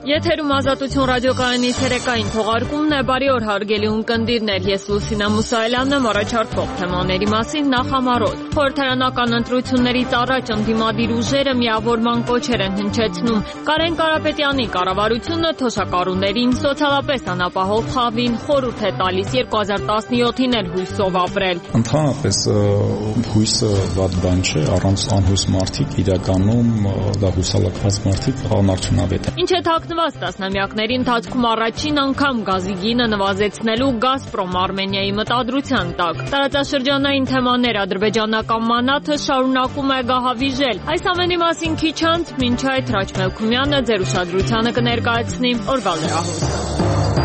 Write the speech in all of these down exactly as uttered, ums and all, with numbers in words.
Եթերում Ազատություն ռադիոկայանի ցերեկային թողարկումն է, բարի օր հարգելի ունկնդիրներ, ես Լուսինա Մուսայելյանն եմ, առաջարկող թեմաների մասին նախամարոտ։ Խորհրդարանական ընտրություններից առաջ ընդդիմադիր ուժերը միավորման կոչեր են հնչեցնում։ Կարեն Կարապետյանի կառավարությունը թոշակառուներին սոցիալապես անապահով խավին խորհուրդ է տալիս երկու հազար տասնյոթին էլ հույսով ապրել։ Ընդհանրապես հույսը վատ բան չէ, առանց անհույս մարդիկ իրականում դա հուսալքված մարդիկ անարդյունավետ են։ Ինչ է թաքնված տասնամյակների ընթացքում առաջին անգամ գազի գինը նվազեցնելու Գազպրոմ Արմենիայի մտադրության տակ։ Տարածաշրջանային թեմաներ ադրբեջանական մանաթը շարունակում է գահավիժել։ Այս ամենի մասին քիչ անց մինչ այդ Հրաչ Մելքումյանը ձեր ուշադրությանը կներկայացնի օրվա լրահոսը։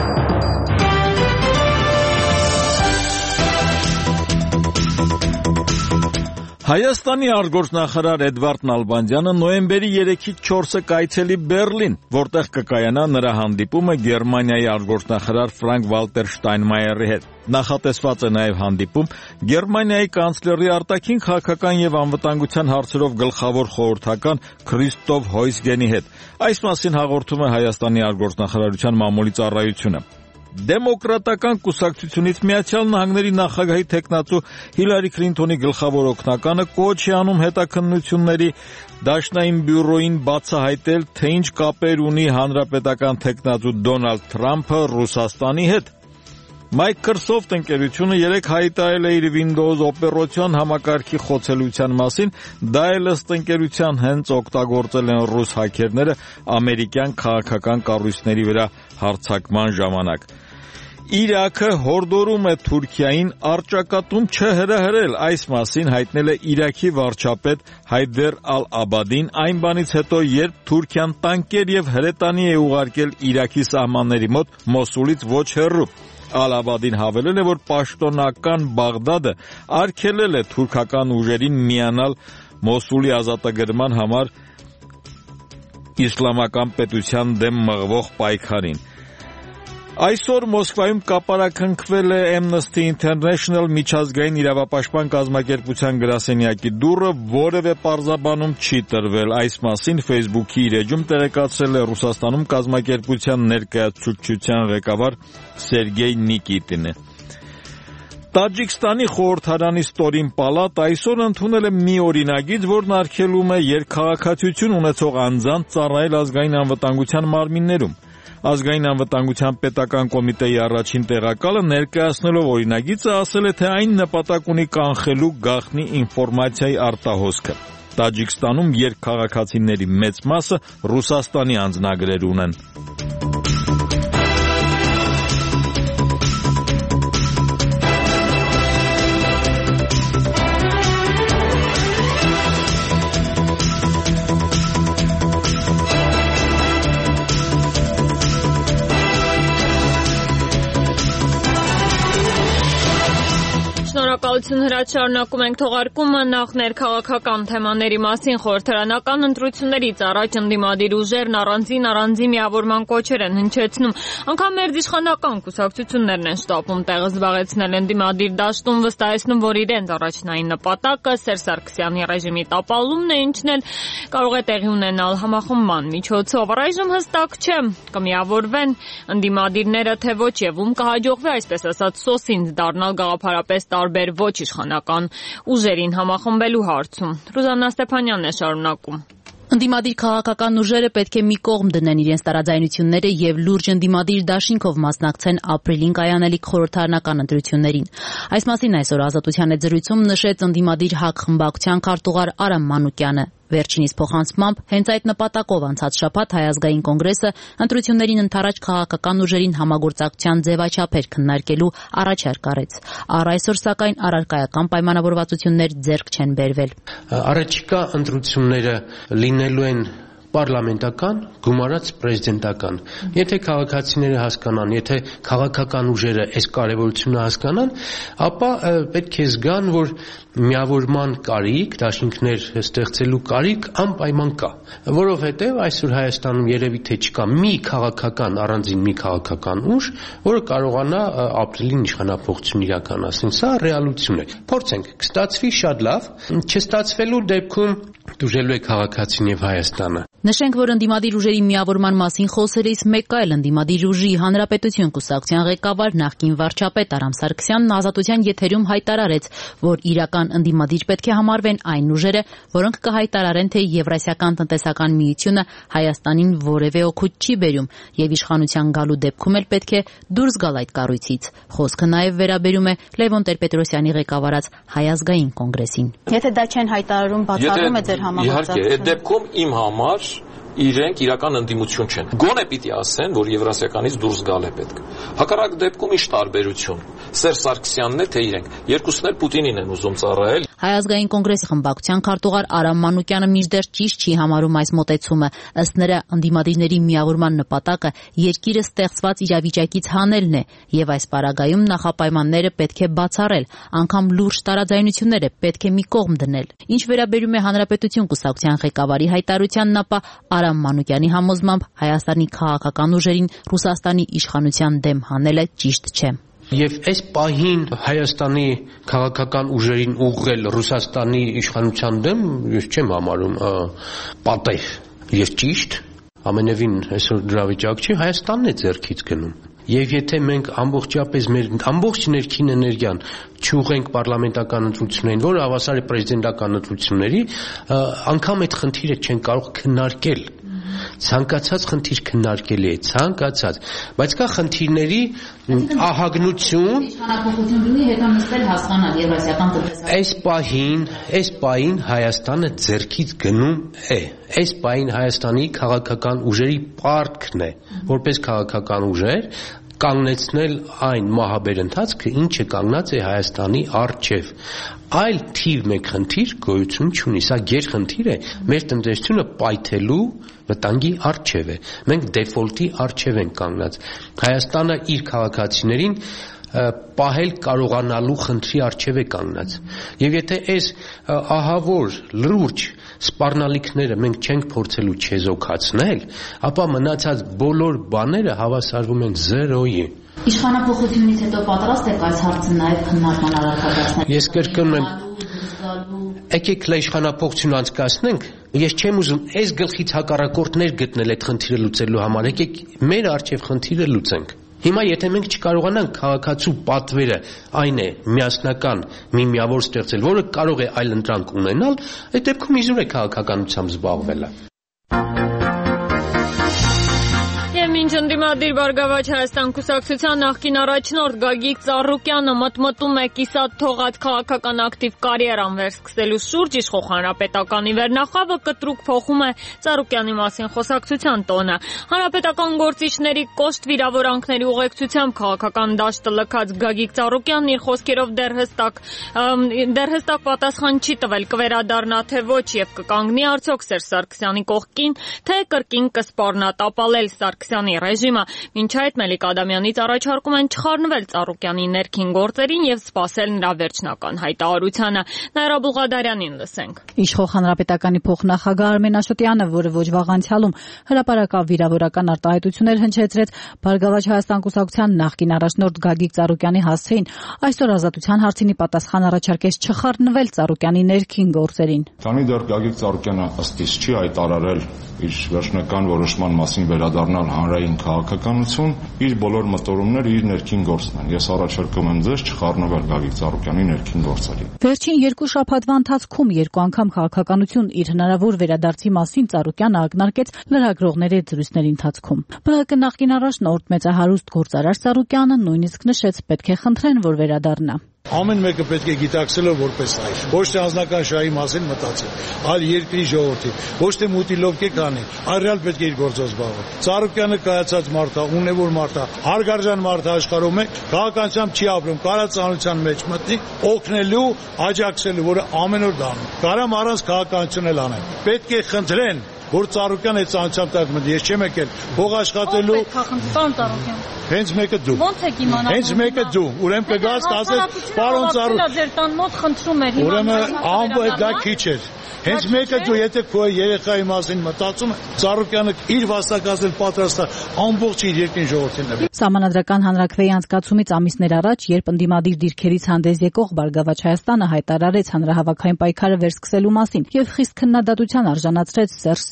Հայաստանի արտգործնախարար Էդվարդ Նալբանդյանը նոյեմբերի երեքից չորսը կայցելի Բերլին, որտեղ կկայանա նրա հանդիպումը Գերմանիայի արտգործնախարար Ֆրանկ Վալտեր Շտայնմայերի հետ։ Նախատեսված է նաև հանդիպում Գերմանիայի կանցլերի արտաքին քաղաքական եւ անվտանգության հարցերով գլխավոր խորհրդական Քրիստոֆ Հոյսգենի հետ։ Այս մասին հաղորդում է Հայաստանի արտգործնախարարության մամուլի ծառայությունը։ Դեմոկրատական կուսակցությունից Միացյալ Նահանգների նախագահի տեխնացու Հիլարի Քլինթոնի գլխավոր օգնականը կոչ է անում հետաքննությունների դաշնային բյուրոին բացահայտել, թե ինչ կապեր ունի հանրապետական տեխնացու Դոնալդ Թրամփը Ռուսաստանի հետ։ Microsoft ընկերությունը երեք հայտարարել է իր Windows օպերացիոն համակարգի խոցելիության մասին, դա էլ ըստ ընկերության հենց օգտագործել են ռուս հաքերները ամերիկյան քաղաքական կառույցների վրա հարձակման ժամանակ։ Իրաքը հորդորում է Թուրքիային առճակատում չհրահրել, այս մասին հայտնել է Իրաքի վարչապետ Հայդեր Ալ-Աբադին այն բանից հետո, երբ Թուրքիան տանկեր եւ հրետանի է ուղարկել Իրաքի սահմանների մոտ Մոսուլից ոչ հեռու։ Ալ-Աբադին հավելել է, որ պաշտոնական Բաղդադը արգելել է թուրքական ուժերին միանալ Մոսուլի ազատագրման համար իսլամական պետության դեմ մղվող պայքարին։ Այսօր Մոսկվայում կապարակնքվել է Amnesty International միջազգային իրավապաշտպան կազմակերպության գրասենյակի դուռը, որևէ պարզաբանում չի տրվել։ Այս մասին Facebook-ի իր էջում տեղեկացրել է Ռուսաստանում կազմակերպության ներկայացուցչության ղեկավար Սերգեյ Նիկիտինը։ Տաջիկստանի խորհրդարանի ստորին պալատ այսօր ընդունել է մի օրինագիծ, որն արգելում է երկքաղաքացիություն ունեցող անձանց ծառայել ազգային անվտանգության մարմիններում։ Ազգային անվտանգության պետական կոմիտեի առաջին տեղակալը ներկայացնելով օրինագիծը ասել է, թե այն նպատակ ունի կանխելու գաղտնի ինֆորմացիայի արտահոսքը։ Տաջիկստանում երկքաղաքացիների մեծ մասը Ռուսաստանի անձնագրեր ունեն։ Շնորհակալություն Հրաչ, շարունակում ենք թողարկումը նախ ներքաղաքական թեմաների մասին խորհրդարանական ընտրություններից առաջ ընդդիմադիր ուժերն առանձին առանձին միավորման կոչեր են հնչեցնում։ Անգամ մերձիշխանական կուսակցություններն են շտապում տեղը զբաղեցնել ընդդիմադիր դաշտում, վստահեցնում, որ իրենց առաջնային նպատակը Սերժ Սարգսյանի ռեժիմի տապալումն է, ինչն էլ կարող է տեղի ունենալ համախմբման միջոցով։ Առայժմ հստակ չէ, կմիավորվեն ընդդիմադիրները, թե ոչ եւ ում կհաջողվի, այսպես ասած, սոսինձ դառնալ գաղափարապես տարբեր ոչ իշխանական ուժերին համախմբելու հարցում։ Ռուզաննա Ստեփանյանն է շարունակում։ Ընդդիմադիր քաղաքական ուժերը պետք է մի կողմ դնեն իրենց տարաձայնությունները եւ լուրջ ընդդիմադիր դաշինքով մասնակցեն ապրիլին կայանալիք խորհրդարանական ընտրություններին։ Այս մասին այսօր Ազատության հետ զրույցում նշեց ընդդիմադիր ՀԱԿ խմբակցության քարտուղար Արամ Մանուկյանը։ Վերջինիս փոխանցմամբ հենց այդ նպատակով անցած շաբաթ Հայ ազգային կոնգրեսը ընտրություններին ընդառաջ քաղաքական ուժերին համագործակցության ձևաչափեր քննարկելու առաջարկ արեց։ Առ այսօր սակայն առարկայական պայմանավորվածություններ ձեռք չեն բերվել։ Առաջիկա ընտրությունները լինելու են պարլամենտական, գումարած պրեզիդենտական։ Եթե քաղաքացիները հասկանան, եթե քաղաքական ուժերը այս կարևորությունը հասկանան, ապա պետք է զգան, որ միավորման կարիք, դաշինքներ ստեղծելու կարիք անպայման կա, որովհետև այսօր Հայաստանում երևի թե չկա մի քաղաքական, առանձին մի քաղաքական ուժ, որը կարողանա ապրիլին իշխանափոխություն իրականացնել։ Սա ռեալություն է։ Փորձենք, կստացվի շատ լավ, չստացվելու դեպքում դուժելու է քաղաքացին եւ Հայաստանը։ Նշենք, որ ընդդիմադիր ուժերի միավորման մասին խոսելիս մեկ այլ ընդդիմադիր ուժի Հանրապետություն կուսակցության ղեկավար նախկին վարչապետ Արամ Սարգսյանն Ազատության եթերում հայտարարեց, որ իրական ընդդիմադիր պետք է համարվեն այն ուժերը, որոնք կհայտարարեն, թե Եվրասիական տնտեսական միությունը Հայաստանին որևէ օգուտ չի բերում եւ իշխանության գալու դեպքում էլ պետք է դուրս գալ այդ կառույցից։ Խոսքը նաեւ վերաբերում է Լևոն Տեր-Պետրոսյանի ղեկավարած Հայ ազգային կոնգրեսին։ Եթե դա չեն հայտարարում, բացառում է ձեր համագործակցությունը։ Իհարկե, այդ դեպքում իմ համար իրենք իրական ընդդիմություն չեն։ Գոնե պիտի ասեն, որ Եվրասիականից դուրս գալ է պետք։ Հակառակ դեպքում ի՞նչ տարբերություն։ Սերժ Սարգսյանն է, թե իրենք։ Երկուսն էլ Պուտինին են ուզում ծառայել։ Հայ ազգային կոնգրեսի խմբակցության քարտուղար Արամ Մանուկյանը մինչդեռ ճիշտ չի համարում այս մոտեցումը։ Ըստ նրա, ընդդիմադիրների միավորման նպատակը երկիրը ստեղծված իրավիճակից հանելն է, եւ այս պարագայում նախապայմանները պետք է բացառել, անգամ լուրջ տարաձայնությունները պետք է մի կողմ դնել։ Ինչ վերաբերում է Հանրապետություն կուսակցության ղեկավարի հայտարարությանն, ապա Արամ Մանուկյանի համոզմամբ Հայաստանի քաղաքական ուժերին Ռուսաստանի իշխանության դեմ հանելը ճիշտ չէ։ Եվ այս պահին Հայաստանի քաղաքական ուժերին ուղղել Ռուսաստանի իշխանության դեմ ես չեմ համարում պատեհ եւ ճիշտ, ամենևին այսօր դրա վիճակ չի, Հայաստանն է ձեռքից գնում։ Եվ եթե մենք ամբողջապես մեր ամբողջ ներքին էներգիան չուղենք պարլամենտական ընտրություններին, որը հավասար է պրեզիդենտական ընտրությունների, անգամ այդ խնդիրը չեն կարող քննարկել։ Ցանկացած խնդիր քննարկելի է, ցանկացած, բայց կա խնդիրների ահագնություն, իշխանապողություն լինի հետամստել հասկանալ Եվրասիական տնտեսական։ Այս պահին, այս պահին Հայաստանը ձեռքից գնում է։ Այս պահին Հայաստանի քաղաքական ուժերի պարտքն է, որպես քաղաքական ուժեր կանգնեցնել այն մահաբեր ընթացքը, ինչը կանգնած է Հայաստանի առջև։ Այլ թիվ մեկ խնդիր գոյություն չունի, սա գերխնդիր է, մեր տնտեսությունը պայթելու վտանգի առջև է։ Մենք դեֆոլտի առջև ենք կանգնած։ Հայաստանը իր քաղաքացիներին պահել կարողանալու խնդրի առջև է կանգնած։ Եվ եթե այս ահավոր լուրջ սպառնալիքները մենք չենք փորձելու չեզոքացնել, ապա մնացած բոլոր բաները հավասարվում են զերոյի։ Իշխանապողությունից հետո պատրաստ եք այս հարցը նաև քննարկման առարկայացնել։ Ես կրկնում եմ, եկեք իշխանապողություն անցկացնենք, ես չեմ ուզում այս գլխից հակառակորդներ գտնել այդ խնդիրը լուծելու համար, եկեք մեր առջև խնդիրը լուծենք։ Հիմա եթե մենք չկարողանանք քաղաքացու պատվերը, այն է միասնական մի միավոր ստեղծել, որը կարող է այլ ընտրանք ունենալ, այդ դեպքում իզուր է քաղաքականությամբ զբաղվելը։ Մինչ ընդդիմադիր Բարգավաճ Հայաստան կուսակցության նախկին առաջնորդ Գագիկ Ծառուկյանը մտմտում է կիսատ թողած քաղաքական ակտիվ կարիերան վերսկսելու շուրջ, իշխող Հանրապետականի վերնախավը կտրուկ փոխում է Ծառուկյանի մասին խոսակցության տոնը։ Հանրապետական գործիչների կոշտ վիրավորանքների ուղեկցությամբ քաղաքական դաշտը լքած Գագիկ Ծառուկյանն իր խոսքերով դեռ հստակ դեռ հստակ պատասխան չի տվել, կվերադառնա թե ոչ եւ կկանգնի արդյոք Սերժ Սարգսյանի կողքին, թե կրկին կսպառնա տապալել Սարգսյանի ռեժիմը։ Մինչ այդ Մելիք Ադամյանից առաջարկում են չխառնվել Ծառուկյանի ներքին գործերին եւ սպասել նրա վերջնական հայտարարությանը։ Նաիրա Բուղադարյանին լսենք։ Իշխող Հանրապետականի փոխնախագահ Արմեն Աշոտյանը, որը ոչ վաղ անցյալում հրապարակավ վիրավորական արտահայտություններ հնչեցրեց Բարգավաճ Հայաստան կուսակցության նախկին առաջնորդ Գագիկ Ծառուկյանի հասցեին, այսօր Ազատության հարցինի պատասխան առաջարկեց չխառնվել Ծառուկյանի ներքին գործերին։ Քանի դեռ Գագիկ Ծառուկյանը ըստ իս չի հայտարարել իր վերջնական որոշման մասին վերադառնալ հանրային քաղաքականություն, իր բոլոր մտորումները իր ներքին գործն են։ Ես առաջարկում եմ ձեզ չխառնվել Գագիկ Ծառուկյանի ներքին գործերին։ Վերջին երկու շաբաթվա ընթացքում երկու անգամ քաղաքականություն իր հնարավոր վերադարձի մասին Ծառուկյանը ակնարկեց լրագրողների զրույցների ընթացքում։ ԲՀԿ նախկին առաջնորդ մեծահարուստ գործարար Ծառուկյանը նույնիսկ նշեց, պետք է խնդրեն, որ վերադառնա։ Ամեն մեկը պետք է գիտակցելով որպես այ ոչ թե անձնական շահի մասին մտածել, այլ երկրի ժողովրդի, ոչ թե մուտիլովկե կանի, այլ ռեալ պետք է իր գործով զբաղվի։ Ծառուկյանը կայացած մարդ է, ունևոր մարդ է, հարգարժան մարդ է աշխարհում է, քաղաքականությամբ չի ապրում, կարա ծանոթության մեջ մտնի, օգնելու, աջակցելու, որը ամեն օր դա անում։ Կարամ առանց քաղաքականություն էլ անեն։ Պետք է խնդրեն, որ Ծառուկյանը այդ ծանոթությամբ տակ մտնի, ես չեմ եկել փող աշխատելու։ Հենց մեկը դու։ Ո՞նց եք իմանալու։ Հենց մեկը դու։ Ուրեմն կգաս կասես, պարոն Ծառուկյան, ձեր տան մոտ խնդրում էր։ Ուրեմն ամբողջ դա քիչ էր։ Հենց մեկը դու, եթե քո երեխայի մասին մտածում ես, Ծառուկյանը իր վաստակացնել պատրաստ է ամբողջ իր երկրին ժողովրդին։ Սահմանադրական հանրաքվեի անցկացումից ամիսներ առաջ, երբ ընդդիմադիր դիրքերից հանդես եկող Բարգավաճ Հայաստանը հայտարարեց հանրահավաքային պայքարը վերսկսելու մասին եւ խիստ քննադատության արժանացրեց Սերժ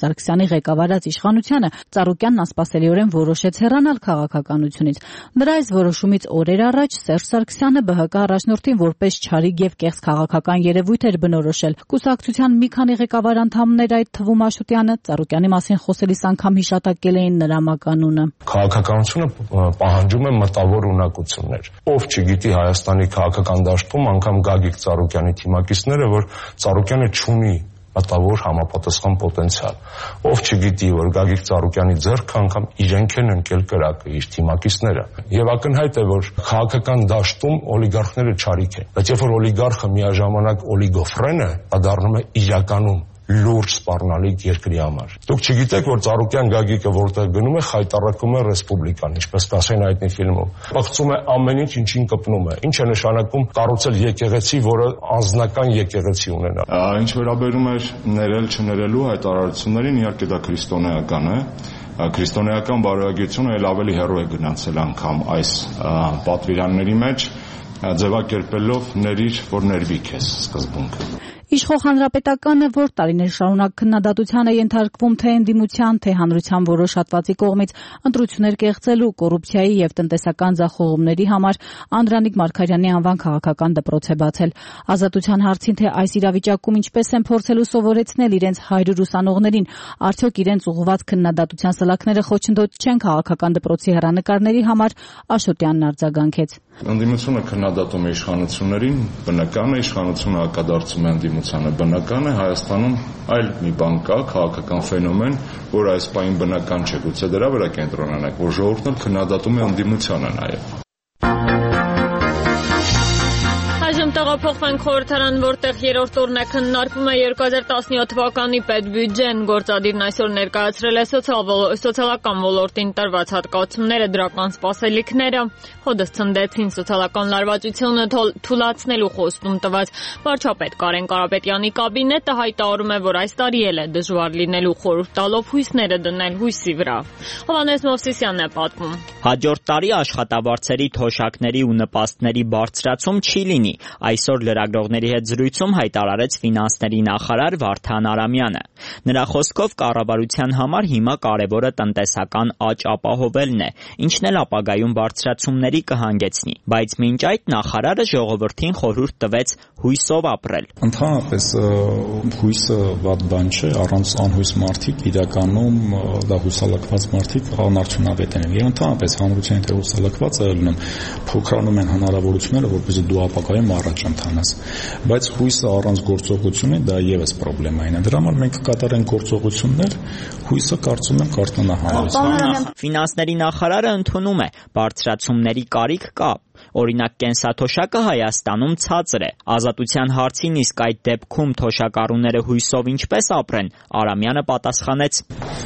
Սարգսյանի ղեկավարած իշխանությունը Ծառուկյանն անսպասելիորեն որոշեց հեռանալ քաղաքականությունից։ Նրա այս որոշումից օրեր առաջ Սերժ Սարգսյանը Բ Հ Կ առաջնորդին որպես չարիք եւ կեղծ քաղաքական երևույթ էր բնորոշել։ Կուսակցության մի քանի ղեկավար անդամներ, այդ թվում Աշոտյանը, Ծառուկյանի մասին խոսելիս անգամ հիշատակել էին նրա մականունը։ Քաղաքականությունը պահանջում է մտավոր ունակություններ։ Ով չգիտի Հայաստանի քաղաքական դաշտում անգամ Գագիկ Ծառուկյանի թիմակիցները, որ Ծառուկյանը չունի մտավոր համապատասխան պոտենցիալ։ Ով չգիտի, որ Գագիկ Ծառուկյանի ձեռքը անգամ իրենք են ընկել կրակը, իր թիմակիցները։ Եվ ակնհայտ է, որ քաղաքական դաշտում օլիգարխները չարիք են։ Բայց երբ որ օլիգարխը միաժամանակ օլիգոֆրեն է, դա դառնում է իրականում լուրջ սպառնալիք երկրի համար։ Դուք չգիտեք, որ Ծառուկյան Գագիկը որտեղ գնում է, խայտառակում է ռեսպուբլիկան, ինչպես կասեն հայտնի ֆիլմում։ Պղծում է ամեն ինչ, ինչին կպնում է։ Ինչ է նշանակում կառուցել եկեղեցի, որը անձնական եկեղեցի ունենա։ Ինչ վերաբերում է ներել չներելու հայտարարություններին, իհարկե դա քրիստոնեական է։ Քրիստոնեական բարոյագրությունը ել ավելի հեռու է գնացել անգամ այս պատվիրանների մեջ, ձևակերպելով ներիր, որ ներվի քեզ սկզբունքը։ Իշխող հանրապետականը, որ տարիներ շարունակ քննադատության է ենթարկվում թե ընդդիմության, թե հանրության որոշ հատվածի կողմից ընտրություններ կեղծելու, կոռուպցիայի եւ տնտեսական ձախողումների համար, Անդրանիկ Մարգարյանի անվան քաղաքական դպրոց է բացել։ Ազատության հարցին, թե այս իրավիճակում ինչպես են փորձելու սովորեցնել իրենց հայրուր ուսանողներին, արդյոք իրենց ուղղված քննադատության սլաքները խոչընդոտ չեն քաղաքական դպրոցի հեռանկարների համար, Աշոտյանն արձագանքեց։ Ընդդիմությունը քննադատում է իշխանություններին, բնական է, իշխանությունը հակադարձում է ընդդիմությանը, բնական է, Հայաստանում այլ մի բան կա, քաղաքական ֆենոմեն, որ այս պահին բնական չէ, գուցե դրա վրա կենտրոնանանք, որ ժողովուրդն էլ քննադատում է ընդդիմությանը նաև։ Այժմ տեղափոխվենք խորհրդարան, որտեղ երրորդ օրն է քննարկվում է երկու հազար տասնյոթ թվականի պետբյուջեն։ Գործադիրն այսօր ներկայացրել է սոցիալական ոլորտին տրված հատկացումները, դրական սպասելիքները, հոդս ցնդեցին սոցիալական լարվածությունը թուլացնելու խոստում տված վարչապետ Կարեն Կարապետյանի կաբինետը հայտարարում է, որ այս տարի էլ է դժվար լինելու, խորհուրդ տալով հույսները դնել հույսի վրա։ Հովհաննես Մովսիսյանն է պատմում։ Հաջորդ տարի աշխատավարձերի, թոշակների ու նպաստների բարձրացում չի լինի։ Այսօր լրագրողների հետ զրույցում հայտարարեց ֆինանսների նախարար Վարդան Արամյանը։ Նրա խոսքով կառավարության համար հիմա կարևորը տնտեսական աճ ապահովելն է, ինչն էլ ապագայում բարձրացումների կհանգեցնի, բայց մինչ այդ նախարարը ժողովրդին խորհուրդ տվեց հույսով ապրել։ Ընդհանրապես հույսը վատ բան չէ, առանց անհույս մարդիկ իրականում դա հուսալքված մարդիկ անարդյունավետ են։ Եվ ընդհանրապես հանրության հետ հուսալքված ելնում փոքրանում են հնարավորությունները, որպեսզի դու ապագայում առաջ ընթանաս։ Բայց հույսը առանց գործողությունի դա եւս խնդրեմային է։ Դրա համար մենք կկատարենք գործողություններ, հույսը կարծում եմ կարտնանա հանրության։ Ֆինանսների նախարարը ընդունում է, բարձրացումների կարիք կա։ Օրինակ կենսաթոշակը Հայաստանում ցածր է։ Ազատության հարցին իսկ այդ դեպքում թոշակառուները հույսով ինչպես ապրեն, Արամյանը պատասխանեց.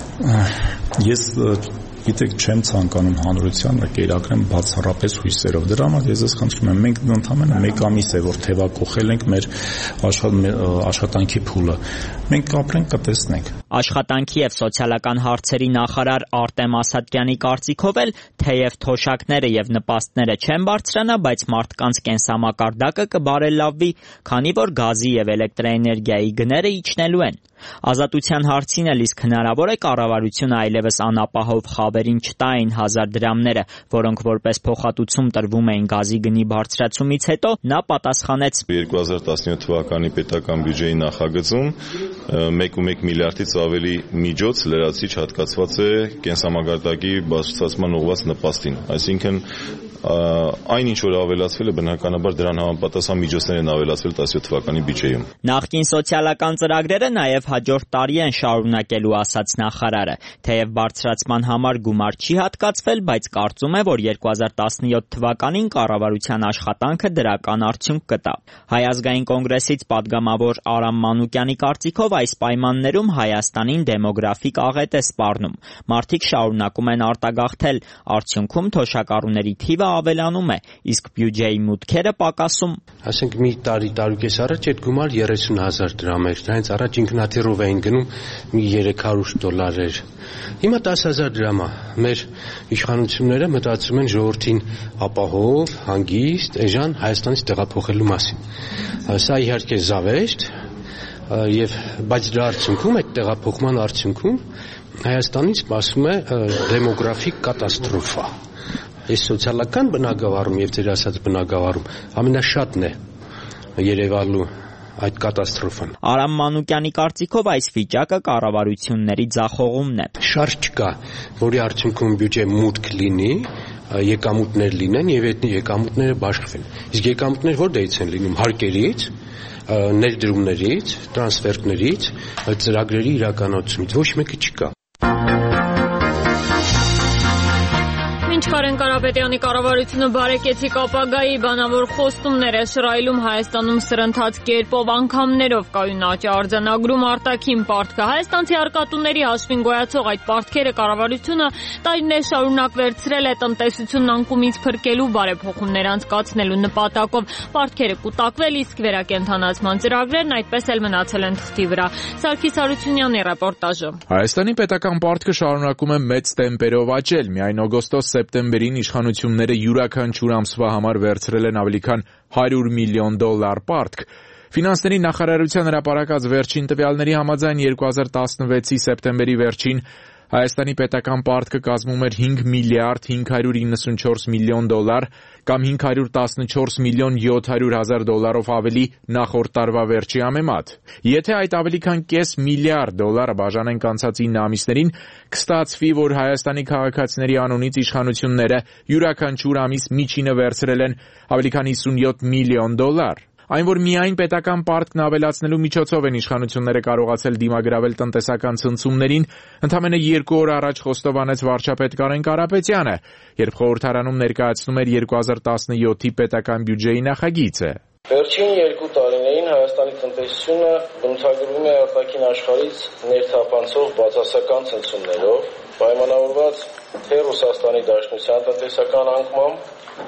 Ես գիտեք չեմ ցանկանում հանրությանը կերակրեմ բացառապես հույսերով։ Դրա համար ես ես խնդրում եմ, մենք ընդամենը մեկ ամիս է որ թևակողել ենք մեր աշխատանքի փուլը։ Մենք ապրենք կտեսնենք։ Աշխատանքի եւ սոցիալական հարցերի նախարար Արտեմ Ասատրյանի կարծիքով էլ թեև թոշակները եւ նպաստները չեն բարձրանա, բայց մարդկանց կենսամակարդակը կբարելավվի, քանի որ գազի եւ էլեկտրաէներգիայի գները իջնելու են։ Ազատության հարցին էլ իսկ հնարավոր է կառավարությունը այլևս անապահով խավերին չտա այն հազար դրամները, որոնք որպես փոխհատուցում տրվում էին գազի գնի բարձրացումից հետո, նա պատասխանեց. երկու հազար տասնյոթ թվականի պետական բյուջեի նախագծում մեկ ու մեկ միլիարդից ավելի միջոց լրացիչ հատկացված է կենսամակարդակի բարձրացման ուղղված նպաստին, այսինքն այն ինչ որ ավելացվել է բնականաբար դրան համապատասխան միջոցներ են ավելացվել տասնյոթ թվականի բյուջեում։ Նախկին սոցիալական ծրագրերը նաև հաջորդ տարի են շարունակելու, ասաց նախարարը, թեև բարձրացման համար գումար չի հատկացվել, բայց կարծում է, որ երկու հազար տասնյոթ թվականին կառավարության աշխատանքը դրական արդյունք կտա։ Հայ ազգային կոնգրեսից падգամավոր Արամ Մանուկյանի կարծիքով այս պայմաններում Հայաստանին դեմոգրաֆիկ աղետ է սպառնում։ Մարդիկ շարունակում են արտագաղթել, արդյունքում թոշակառուների թիվը ավելանում է, իսկ բյուջեի մուտքերը պակասում։ Ասենք մի տարի տարուկես առաջ այդ գումար երեսուն հազար դրամ էր, դրանից առաջ ինքնաթիռով էին գնում մի երեք հարյուր դոլար էր։ Հիմա տասը հազար դրամ է։ Մեր իշխանությունները մտածում են ժողովրդին ապահով, հանգիստ, էժան Հայաստանից տեղափոխելու մասին։ Սա իհարկե զավեշտ, եւ բայց դրա արդյունքում այդ տեղափոխման արդյունքում Հայաստանից սպասում է դեմոգրաֆիկ կատաստրոֆա։ Այս սոցիալական բնագավառում եւ ձեր ասած բնագավառում ամենաշատն է երևալու այդ կատաստրոֆան։ Արամ Մանուկյանի կարծիքով այս վիճակը կառավարությունների ձախողումն է։ Շարժ չկա, որի արդյունքում բյուջե մուտք լինի, եկամուտներ լինեն եւ այդ եկամուտները բաշխվեն։ Իսկ եկամուտները որտեղից են լինում՝ հարկերից, ներդրումներից, տրանսֆերտներից, ծրագրերի իրականացումից, ոչ մեկը չկա։ Քարեն Կարապետյանի կառավարությունը բարեկեցիկ ապագայի բանավոր խոստումներ է շռայլում Հայաստանում սրընթաց կերպով անգամներով կայուն աճ արձանագրում արտաքին պարտքը։ Հայաստանցի արկատուների հաշվին գոյացող այդ պարտքերը կառավարությունը տարիներ շարունակ վերցրել է տնտեսությունն անկումից փրկելու բարեփոխումներ անցկացնելու նպատակով։ Պարտքերը կուտակվել, իսկ վերակենդանացման ծրագրերն այդպես էլ մնացել են թղթի վրա։ Սարգիս Հարությունյանի ռեպորտաժը։ Հայաստանի պետական պարտքը շարունակում է մեծ տեմպերով աճել։ Միայն օգոստոս-սեպտեմբերին իշխանությունները յուրաքանչյուր ամսվա համար վերցրել են ավելի քան հարյուր միլիոն դոլար պարտք։ Ֆինանսների նախարարության հրապարակած վերջին տվյալների համաձայն երկու հազար տասնվեցի սեպտեմբերի վերջին Հայաստանի պետական պարտքը կազմում էր հինգ միլիարդ հինգ հարյուր իննսունչորս միլիոն դոլար կամ հինգ հարյուր տասնչորս միլիոն յոթ հարյուր հազար դոլարով ավելի նախորդ տարվա վերջի համեմատ։ Եթե այդ ավելի քան կես միլիարդ դոլարը բաժանենք անցած ինը ամիսներին, կստացվի, որ Հայաստանի քաղաքացիների անունից իշխանությունները յուրաքանչյուր ամիս միջինը վերցրել են ավելի քան հիսունյոթ միլիոն դոլար։ Այն, որ միայն պետական պարտքն ավելացնելու միջոցով են իշխանությունները կարողացել դիմագրավել տնտեսական ցնցումներին, ընդամենը երկու օր առաջ խոստովանեց վարչապետ Կարեն Կարապետյանը, երբ խորհրդարանում ներկայացնում էր երկու հազար տասնյոթի պետական բյուջեի նախագիծը։ Վերջին երկու տարիներին Հայաստանի տնտեսությունը բնութագրվում է արտաքին աշխարհից ներթափանցող բացասական ցնցումներով, պայմանավորված թե Ռուսաստանի Դաշնության տնտեսական անկմամբ,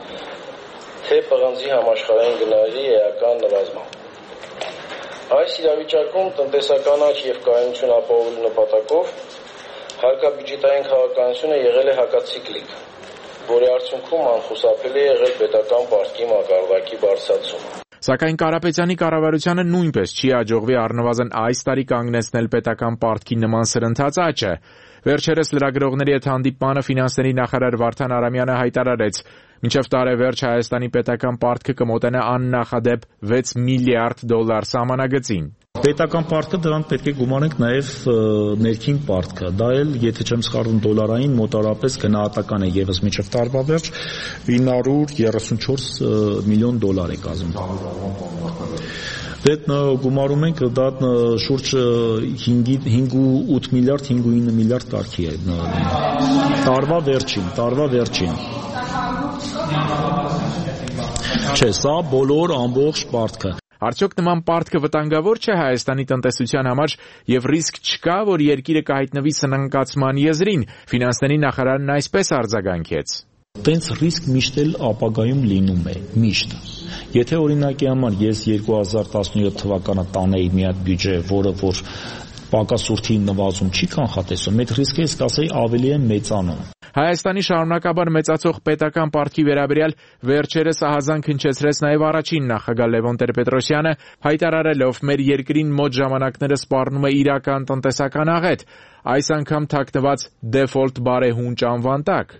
թե պղնձի համաշխարհային գնահատի էական նվազմամբ։ Այս իրավիճակում տնտեսական աճ եւ կայունություն ապահովելու նպատակով հարկաբյուջետային քաղաքականությունը եղել է հակացիկլիկ, որի արդյունքում անխուսափելի է եղել պետական պարտքի մակարդակի բարձրացումը։ Սակայն Կարապետյանի կառավարությանը նույնպես չի հաջողվի առնվազն այս տարի կանգնեցնել պետական պարտքի նման սրընթաց աճը։ Վերջերս լրագրողների հետ հանդիպմանը ֆինանսների նախարար Վարդան Արամյանը հայտարարեց, մինչև տարեվերջ Հայաստանի պետական պարտքը կմոտենա աննախադեպ վեց միլիարդ դոլար սահմանագծին։ Պետական պարտքը դրան պետք է գումարենք նաև ներքին պարտքը, դա էլ, եթե չեմ սխալվում, դոլարային մոտավորապես գնահատական է եւս մինչև տարվա վերջ ինը հարյուր երեսունչորս միլիոն դոլար է կազմում։ Դե գումարում ենք դա շուրջ հինգ ու ութ միլիարդ, հինգ ու ինը միլիարդ կարգի է տարվա վերջին, տարվա վերջին։ Չէ, սա բոլոր ամբողջ պարտքը։ Արդյոք նման պարտքը վտանգավոր չէ Հայաստանի տնտեսության համար եւ ռիսկ չկա, որ երկիրը կհայտնվի սնանկացման եզրին։ Ֆինանսների նախարարն այսպես արձագանքեց։ Տենց ռիսկ միշտ էլ ապագայում լինում է, միշտ։ Եթե օրինակի համար ես երկու հազար տասնյոթ թվականը տանեի մի հատ բյուջե, որը որ պակասուրդի նվազում չի կանխատեսում, այդ ռիսկը ես կասեի ավելի է մեծանում։ Հայաստանի շարունակաբար մեծացող պետական պարտքի վերաբերյալ վերջերս ահազանգ հնչեցրեց նաև առաջին նախագահ Լևոն Տեր-Պետրոսյանը, հայտարարելով մեր երկրին մոտ ժամանակները սպառնում է իրական տնտեսական աղետ, այս անգամ թաքնված դեֆոլտ բարեհունչ անվան տակ։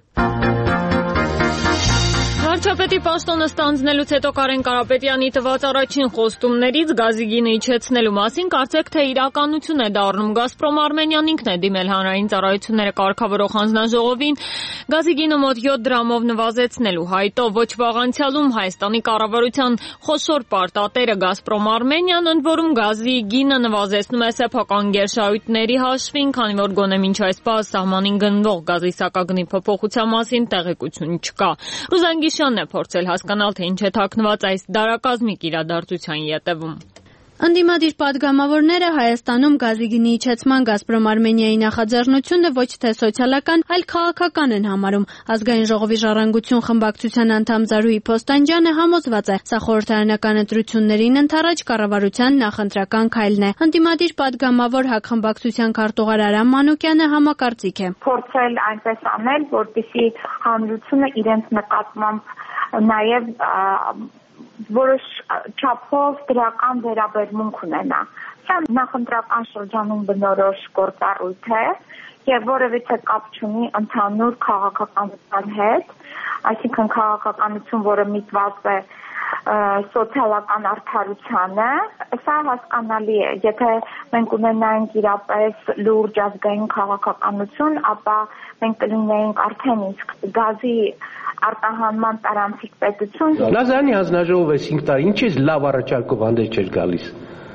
Վարչապետի պաշտոնը ստանձնելուց հետո Կարեն Կարապետյանի տված առաջին խոստումներից գազի գինը իջեցնելու մասին կարծեք թե իրականություն է դառնում։ Գազպրոմ Արմենիան ինքն է դիմել հանրային ծառայությունները կարգավորող հանձնաժողովին գազի գինը մոտ յոթ դրամով նվազեցնելու հայտով։ Ոչ վաղ անցյալում Հայաստանի կառավարության խոշոր պարտատերը Գազպրոմ Արմենիան ընդ որում գազի գինը նվազեցնում է սեփական գերշահույթների հաշվին, քանի որ գոնե մինչ այս պահ սահմանին գնվող գազի սակագնի փոփոխության մասին տեղեկություն չկա։ Ռուզան Գիշյանն է փորձել հասկանալ, թե ինչ է թաքնված այս դարակազմիկ իրադարձության ետևում։ Ընդդիմադիր պատգամավորները Հայաստանում գազի գինի իջեցման Գազպրոմ Արմենիայի նախաձեռնությունը ոչ թե սոցիալական, այլ քաղաքական են համարում։ Ազգային ժողովի ժառանգություն խմբակցության անդամ Զարուհի Փոստանջյանը համոզված է, սա խորհրդարանական ընտրություններին ընդառաջ կառավարության նախընտրական քայլն է։ Ընդդիմադիր պատգամավոր ՀԱԿ խմբակցության քարտուղար Արամ Մանուկյանը համակարծիք է։ Փորձել այնպես անել, որպեսզի հանրությունը իրենց նկատմամբ նաև որոշ չափով դրական վերաբերմունք ունենա։ Սա նախընտրական շրջանում բնորոշ գործառույթ է եւ որևիցե կապ չունի ընդհանուր քաղաքականության հետ, այսինքն քաղաքականություն, որը միտված է սոցիալական արդարությանը, սա հասկանալի է։ Եթե մենք ունենայինք իրապես լուրջ ազգային քաղաքականություն, ապա մենք կլինեինք արդեն իսկ գազի արտահանման տարանցիկ պետություն։ Լազարյանի հանձնաժողովը cinque տարի ինչ է լավ առաջարկով հանդես չէր գալիս։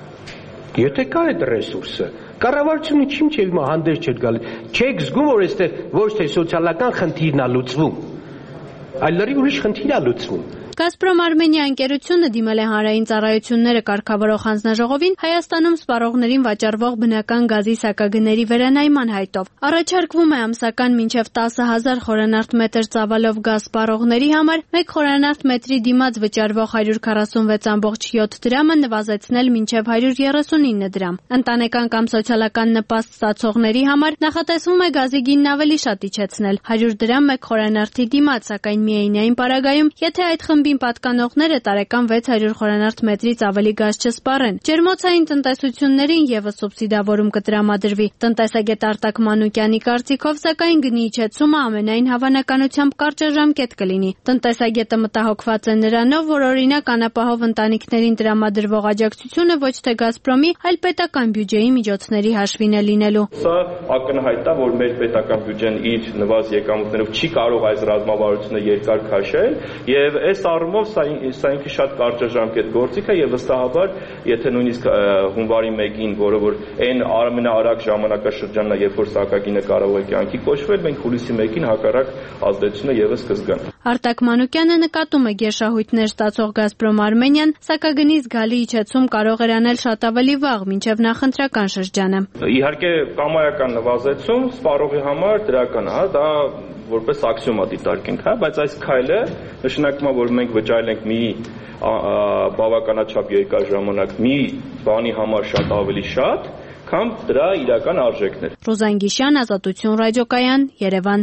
Եթե կա այդ ռեսուրսը, կառավարությունը չիմ չէ հիմա հանդես չէր գալիս։ Չեք զգում, որ այստեղ ոչ թե սոցիալական խնդիրն է լուծվում, այլ լրիվ ուրիշ խնդիր է լուծվում։ Գազպրոմ Արմենիա ընկերությունը դիմել է հանրային ծառայությունները կարգավորող հանձնաժողովին Հայաստանում սպառողներին վաճառվող բնական գազի սակագների վերանայման հայտով։ Առաջարկվում է ամսական մինչև տասը հազար խորանարդ մետր ծավալով գազ սպառողների համար մեկ խորանարդ մետրի դիմաց վճարվող հարյուր քառասունվեց կόμma յոթ դրամը նվազեցնել մինչև հարյուր երեսունինը դրամ։ Ընտանեկան կամ սոցիալական նպաստ ստացողների համար նախատեսվում է գազի գինն ավելի շատ իջեցնել հարյուր դրամ մեկ խորանարդի դիմաց, սակայն միայնային պարագայում, եթե այդ խմբի պատկանողները տարեկան վեց հարյուր խորանարդ մետրից ավելի գազ չսպառեն։ Ջերմոցային տնտեսություններին եւս սուբսիդավորում կտրամադրվի։ Տնտեսագետ Արտակ Մանուկյանի կարծիքով, սակայն գնի իջեցումը ամենայն հավանականությամբ կարճաժամկետ կլինի։ Տնտեսագետը մտահոգված է նրանով, որ օրինակ անապահով ընտանիքներին տրամադրվող աջակցությունը ոչ թե Գազպրոմի, այլ պետական բյուջեի միջոցների հաշվին է լինելու։ Սա ակնհայտ է, որ մեր պետական բյուջեն իր նվազ եկամուտներով չի կարող այս ռազմավարությունը երկար քաշել, եւ այս առումով սա սա ինքը շատ կարճաժամկետ գործիք է եւ վստահաբար, եթե նույնիսկ հունվարի մեկին, որը որ այն ամենաարագ ժամանակաշրջանն է, երբ որ սակագինը կարող է կյանքի կոչվել, մենք հուլիսի մեկին հակառակ ազդեցությունը եւս կզգանք։ Արտակ Մանուկյանը նկատում է գերշահույթներ ստացող Գազպրոմ Արմենիան սակագնի զգալի իջեցում կարող էր անել շատ ավելի վաղ, մինչև նախընտրական շրջանը։ Իհարկե կամայական նվազեցում սպառողի համար դրական է, դա որպես աքսիոմա դիտարկենք, հա, բայց այս քայլը նշանակում է, որ մենք վճարել ենք մի բավականաչափ երկար ժամանակ մի բանի համար շատ ավելի շատ, քան դրա իրական արժեքներ։ Ռուզան Գիշյան, Ազատություն ռադիոկայան, Երևան։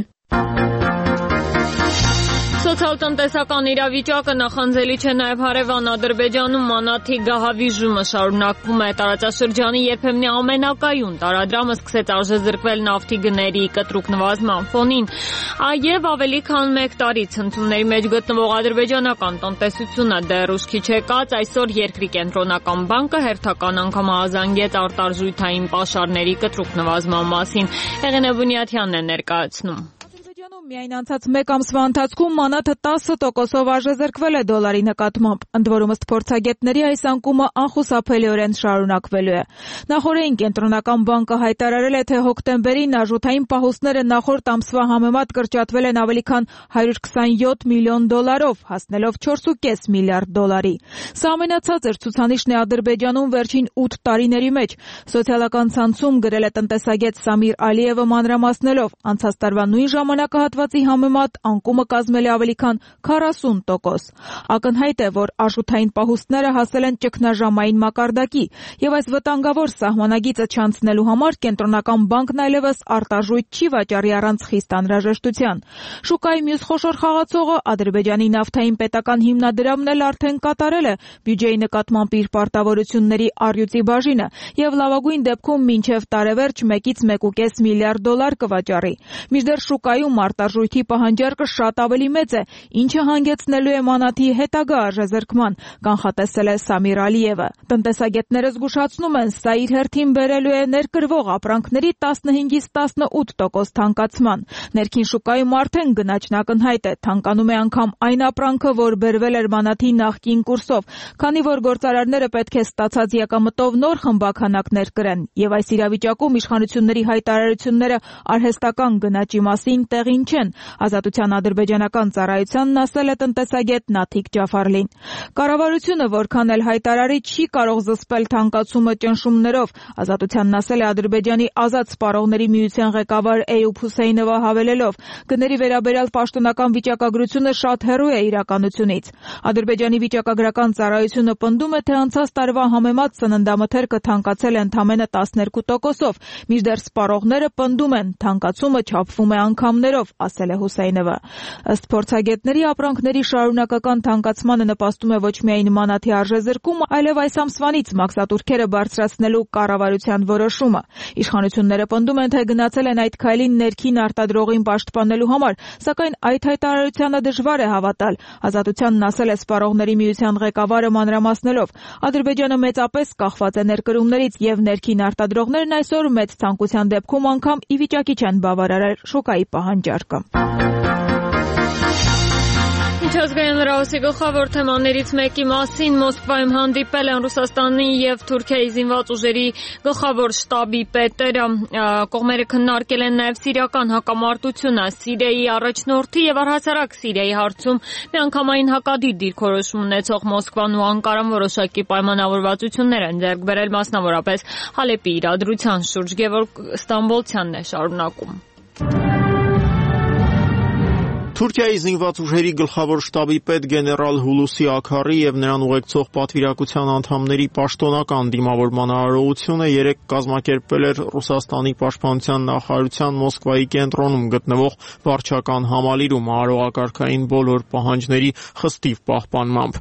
Սոցիալ-տնտեսական իրավիճակը նախանձելի չէ նաև հարևան Ադրբեջանում մանաթի գահավիժումը շարունակվում է։ Տարածաշրջանի երբեմնի ամենակայուն տարադրամը սկսեց արժեզրկվել նավթի գների կտրուկ նվազման ֆոնին։ Այև ավելի քան մեկ տարի ցնցումների մեջ գտնվող ադրբեջանական տնտեսությունը դեռ ուշքի չեկած այսօր երկրի կենտրոնական բանկը հերթական անգամ ահազանգեց արտարժույթային պաշարների կտրուկ նվազման մասին։ Հեղինե Բունյաթյանն է ներկայացնում։ Միայն անցած մեկ ամսվա ընթացքում մանաթը տասը տոկոսով արժեզրկվել է դոլարի նկատմամբ, ընդ որում ըստ փորձագետների այս անկումը անխուսափելիորեն շարունակվելու է։ Նախորդին կենտրոնական բանկը հայտարարել է, թե հոկտեմբերին արժութային պահուստները նախորդ ամսվա համեմատ կրճատվել են ավելի քան հարյուր քսանյոթ միլիոն դոլարով, հասնելով չորս կես միլիարդ դոլարի։ Սա ամենացածր ցուցանիշն է Ադրբեջանում վերջին ութ տարիների մեջ։ Սոցիալական ցանցում գրել է տնտեսագետ Սամիր Ալիևը մանրամասնելով, անցած տարվա նույն ժամանակահատվածի համեմատ անկումը կազմել է ավելի քան քառասուն տոկոս։ Ակնհայտ է, որ արժութային պահուստները հասել են ճգնաժամային մակարդակի, եւ այս վտանգավոր սահմանագիծը չանցնելու համար կենտրոնական բանկն այլևս արտարժույթ չի վաճառի առանց խիստ անհրաժեշտության։ Շուկայի մյուս խոշոր խաղացողը Ադրբեջանի նավթային պետական հիմնադրամն էլ արդեն կատարել է բյուջեի նկատմամբ իր պարտավորությունների առյուծի բաժինը եւ լավագույն դեպքում մինչեւ տարեվերջ մեկից մեկուկես միլիարդ դոլար կվաճառի։ Մինչդեռ շուկայում արտարժույթի պահանջարկը շատ ավելի մեծ է, ինչը հանգեցնելու է մանաթի հետագա արժեզրկման, կանխատեսել է Սամիր Ալիևը։ Տնտեսագետները զգուշացնում են, սա իր հերթին բերելու է ներկրվող ապրանքների տասնհինգից տասնութ տոկոս թանկացման։ Ներքին շուկայում արդեն գնաճն ակնհայտ է, թանկանում է անգամ այն ապրանքը, որ բերվել էր մանաթի նախկին կուրսով, քանի որ գործարարները պետք է ստացած եկամտով նոր խմբաքանակներ կրեն, եւ այս իրավիճակում իշխանությունների հայտարարությունները արհեստական գնաճի մասին տեղին չեն, Ազատության ադրբեջանական ծառայությանն ասել է տնտեսագետ Նաթիկ Ջաֆարլին։ Կառավարությունը որքան էլ հայտարարի չի կարող զսպել թանկացումը ճնշումներով, Ազատությանն ասել է Ադրբեջանի ազատ սպառողների միության ղեկավար Էյուբ Հուսեյնովը հավելելով. գների վերաբերյալ պաշտոնական վիճակագրությունը շատ հեռու է իրականությունից։ Ադրբեջանի վիճակագրական ծառայությունը պնդում է, թե անցած տարվա համեմատ սննդամթերքը թանկացել է ընդամենը տասներկու տոկոսով, մինչդեռ սպառողները պնդում են, թանկացումը չափվում է անգամներով, ասել է Հուսեյնովը։ Ըստ փորձագետների, ապրանքների շարունակական թանկացմանը նպաստում է ոչ միայն մանաթի արժեզրկումը, այլև այս ամսվանից մաքսատուրքերը բարձրացնելու կառավարության որոշումը։ Իշխանությունները պնդում են, թե գնացել են այդ քայլին ներքին արտադրողին պաշտպանելու համար, սակայն այդ հայտարարությանը դժվար է հավատալ։ Ազատությանն ասել է Սպառողների միության ղեկավարը մանրամասնելով. Ադրբեջանը մեծապես կախված է ներկրումներից եւ ներքին արտադրողներն այսօր մեծ ցանկության դեպքում անգամ ի վիճակի չեն բավարարել շուկայի պահանջարկը։ Միջազգային լրահոսի գլխավոր թեմաներից մեկի մասին Մոսկվայում հանդիպել են Ռուսաստանի եւ Թուրքիայի զինված ուժերի գլխավոր շտաբի պետերը։ Կողմերը քննարկել են նաեւ սիրիական հակամարտությունը, Սիրիայի առաջնորդի եւ առհասարակ Սիրիայի հարցում միանգամայն հակադիր դիրքորոշում ունեցող Մոսկվան ու Անկարան որոշակի պայմանավորվածություններ են ձեռք բերել, մասնավորապես Հալեպի իրադրության շուրջ։ Գևորգ Ստամբոլցյանն է շարունակում։ Թուրքիայի զինված ուժերի գլխավոր շտաբի պետ գեներալ Հուլուսի Աքարի եւ նրան ուղեկցող պատվիրակության անդամների պաշտոնական դիմավորման արարողությունը երեկ կազմակերպվել էր Ռուսաստանի պաշտպանության նախարարության Մոսկվայի կենտրոնում գտնվող վարչական համալիրում արարողակարգային բոլոր պահանջների խստիվ պահպանմամբ։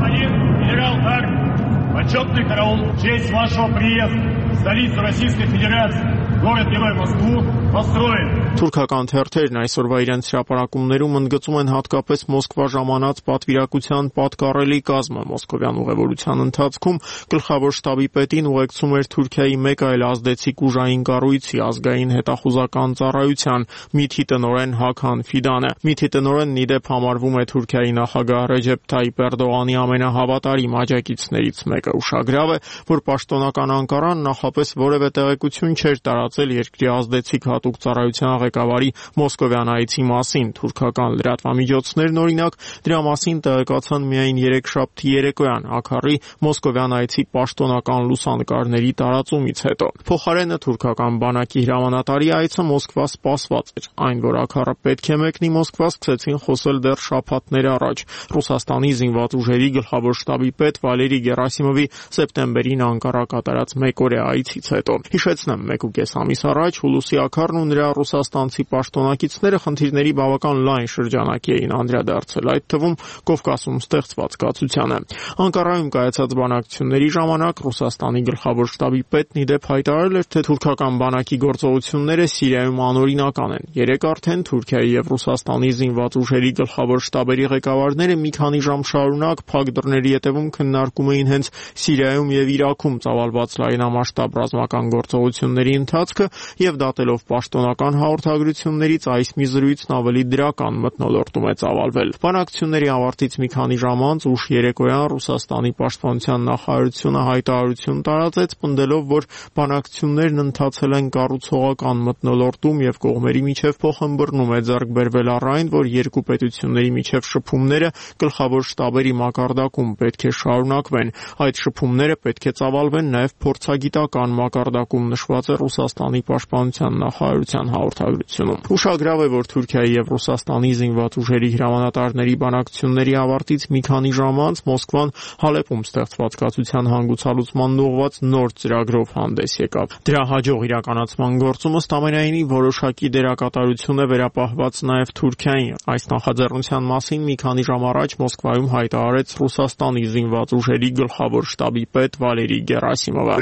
Почетный караул в честь вашего приезда в столицу Российской Федерации, город-герой Москву, построен. Թուրքական թերթերն այսօրվա իրենց հրապարակումներում ընդգծում են հատկապես Մոսկվա ժամանած պատվիրակության պատկառելի կազմը։ Մոսկովյան ուղևորության ընթացքում գլխավոր շտաբի պետին ուղեկցում էր Թուրքիայի մեկ այլ ազդեցիկ ուժային կառույցի ազգային հետախուզական ծառայության ՄԻԹ-ի տնօրեն Հաքան Ֆիդանը։ ՄԻԹ-ի տնօրենն ի դեպ համարվում է Թուրքիայի նախագահ Ռեջեփ Թայիպ Էրդողանի ամենահավատարիմ աջակիցներից մեկը։ Ուշագրավ է, որ պաշտոնական Անկարան նախապես որևէ տեղեկություն չէր տարածել երկրի ազդեցիկ հատուկ ծառայության ղեկավարի մոսկովյան այցի մասին։ Թուրքական լրատվամիջոցներն օրինակ դրա մասին տեղեկացան միայն երեքշաբթի երեկոյան Աքարի մոսկովյան այցի պաշտոնական լուսանկարների տարածումից հետո։ Փոխարենը թուրքական բանակի հրամանատարի այցը Մոսկվա սպասված էր։ Այն, որ Աքարը պետք է մեկնի Մոսկվա, սկսեցին խոսել դեռ շաբաթներ առաջ։ Ռուսաստանի զինված ուժերի գլխավոր շտաբի պետ Վալերի Գերասիմովի սեպտեմբերին Անկարա կատարած մեկօրյա այցից հետո։ Հիշեցնեմ, մեկ ու կես ամիս առաջ Հուլուսի Աքարն ու նրա ռուսաստանցի պաշտոնակիցները խնդիրների բավական լայն շրջանակի էին անդրադարձել, այդ թվում Կովկասում ստեղծված կացությանը։ Անկարայում կայացած բանակցությունների ժամանակ Ռուսաստանի գլխավոր շտաբի պետն ի դեպ հայտարարել էր, թե թուրքական բանակի գործողությունները Սիրիայում անօրինական են։ Երեկ արդեն Թուրքիայի եւ Ռուսաստանի զինված ուժերի գլխավոր շտաբերի ղեկավարները մի քանի ժամ շարունակ փակ դռների ետևում քննարկում էին հենց Սիրիայում եւ Իրաքում ծավալված լայնամասշտաբ ռազմական գործողությունների ընթացքը եւ դատելով պաշտոնական հաղորդագրություններից այս մի զրույցն ավելի դրական մթնոլորտում է ծավալվել։ Բանակցությունների ավարտից մի քանի ժամ անց ուշ երեկոյան Ռուսաստանի պաշտպանության նախարարությունը հայտարարություն տարածեց, պնդելով, որ բանակցություններն ընթացել են կառուցողական մթնոլորտում եւ կողմերի միջև փոխհմբռնում է ձեռք բերվել առ այն, որ երկու պետությունների միջև շփումները գլխավոր շտաբերի մակարդակում պետք է շարունակվեն։ Այդ շփումները պետք է ծավալվեն նաև փորձագիտական մակարդակում, նշված է Ռուսաստանի պաշտպանության նախարարության հաղորդագրությունում։ Ուշագրավ է, որ Թուրքիայի եւ Ռուսաստանի զինված ուժերի հրամանատարների բանակցությունների ավարտից մի քանի ժամ անց Մոսկվան Հալեպում ստեղծված կացության հանգուցալուծման ուղղված նոր ծրագրով հանդես եկավ։ Դրա հաջող իրականացման գործում ըստ ամենայնի որոշակի դերակատարություն է վերապահված նաև Թուրքիային։ Այս նախաձեռնության մասին մի քանի ժամ առաջ Մոսկվայում հայտարարեց Ռուսաստանի զինված ուժերի գլխավոր շտաբի պետ Վալերի Գերասիմովը։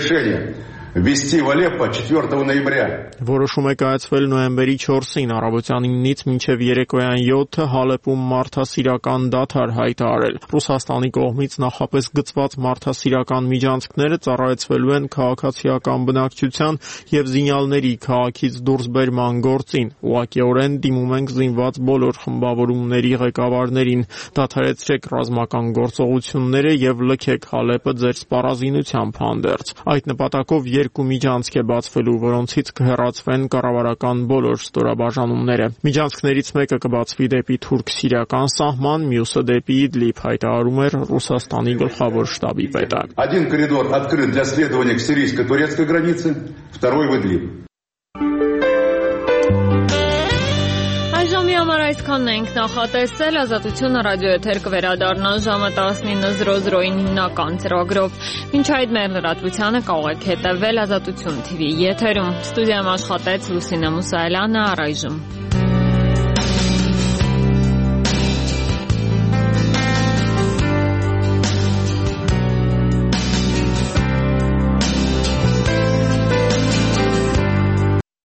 Ввести в Алеппо четвёртого ноября. Որոշում է կայացվել նոյեմբերի չորսին առավոտյան իննից մինչև երեկոյան յոթը Հալեպում մարդասիրական դադար հայտարարել։ Ռուսաստանի կողմից նախապես գծված մարդասիրական միջանցքները ծառայեցվելու են քաղաքացիական բնակչության եւ զինյալների քաղաքից դուրս բերման գործին։ Ուղղակիորեն դիմում ենք զինված բոլոր խմբավորումների ղեկավարներին, դադարեցրեք ռազմական գործողությունները եւ լքեք Հալեպը ձեր սպառազինությամբ հանդերձ։ Այդ նպատակով երկու միջանցք է բացվելու, որոնցից կհեռացվեն կառավարական բոլոր ստորաբաժանումները։ Միջանցքներից մեկը կբացվի դեպի թուրք-սիրիական սահման, մյուսը դեպի Իդլիբ, հայտարարում էր Ռուսաստանի գլխավոր շտաբի պետը։ Один коридор открыт для следования к сирийско-турецкой границе, второй в Идлиб. Այժմի համար այսքանն ենք նախատեսել, Ազատությունը ռադիոեթեր կվերադառնա ժամը տասնինը զրո զրոյին հիմնական ծրագրով։ Մինչ այդ մեր լրատվությանը կարող եք հետևել Ազատություն թիվի եթերում։ Ստուդիայում աշխատեց Լուսինե Մուսայելյանը, առայժմ